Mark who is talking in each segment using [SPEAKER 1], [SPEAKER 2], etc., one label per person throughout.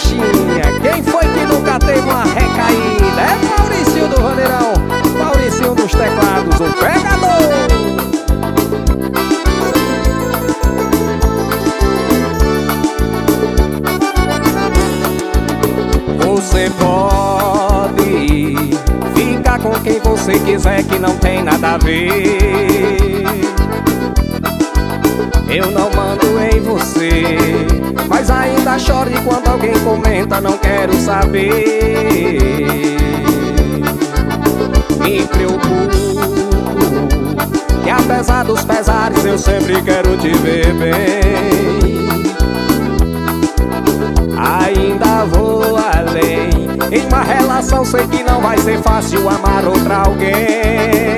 [SPEAKER 1] bichinha, quem foi que nunca teve uma recaída? É Mauricinho do Vaneirão, Mauricinho dos teclados, o pegador. Você pode ficar com quem você quiser, que não tem nada a ver. Eu não mando em você, mas ainda choro e quando alguém comenta não quero saber. Me preocupo, que apesar dos pesares eu sempre quero te ver bem. Ainda vou além, em uma relação sei que não vai ser fácil amar outra alguém.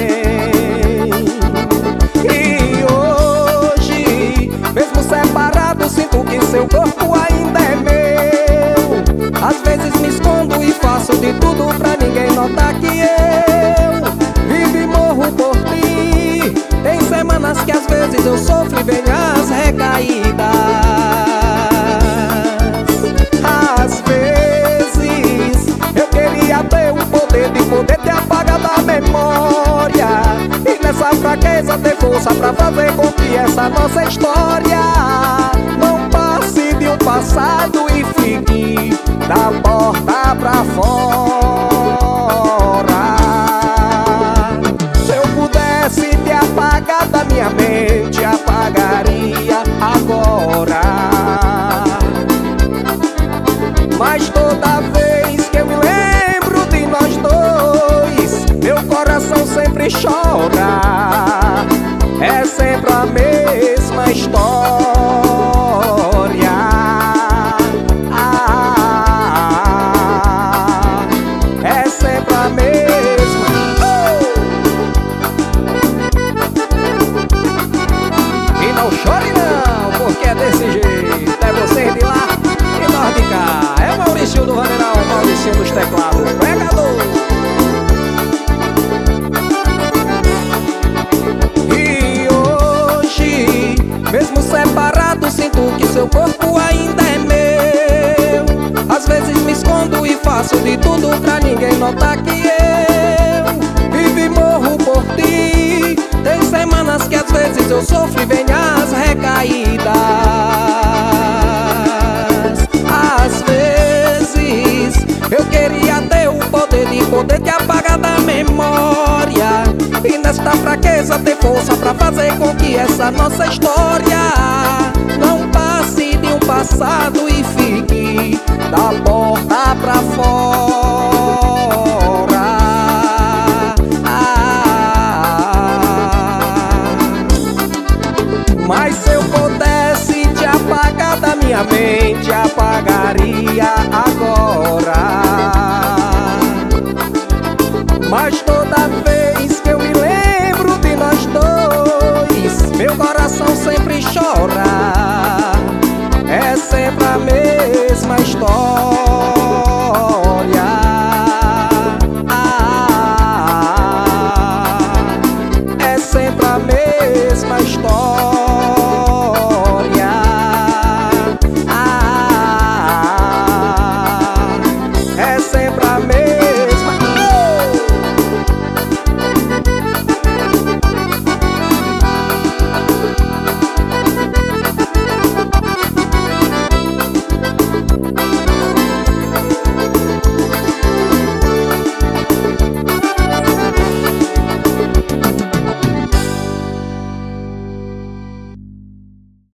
[SPEAKER 1] Mesmo separado, sinto que seu corpo ainda é meu. Às vezes me escondo e faço de tudo pra ninguém notar que eu vivo e morro por ti. Tem semanas que às vezes eu sofro e vem as recaídas. Às vezes eu queria ter o poder de poder te apagar da memória, e nessa fraqueza ter força pra fazer com que essa nossa história não passe de um passado e fique da porta pra fora. Se eu pudesse te apagar da minha mente, apagaria agora. Mas toda vez que eu me lembro de nós dois, meu coração sempre chora. É sempre a mesma história. É sempre a mesma. E não chore não, porque é desse jeito. É vocês de lá e nós de cá. É Mauricinho do Vaneirão, Mauricinho dos teclados, pegador. Mesmo separado, sinto que seu corpo ainda é meu. Às vezes me escondo e faço de tudo pra ninguém notar que eu vivo e morro por ti. Tem semanas que às vezes eu sofro e vem as recaídas. Às vezes eu queria ter o poder de poder te apagar da memória, e nesta fraqueza ter força pra fazer com que essa nossa história não passe de um passado e fique da porta pra fora. Mas se eu pudesse te apagar da minha mente, apagaria agora.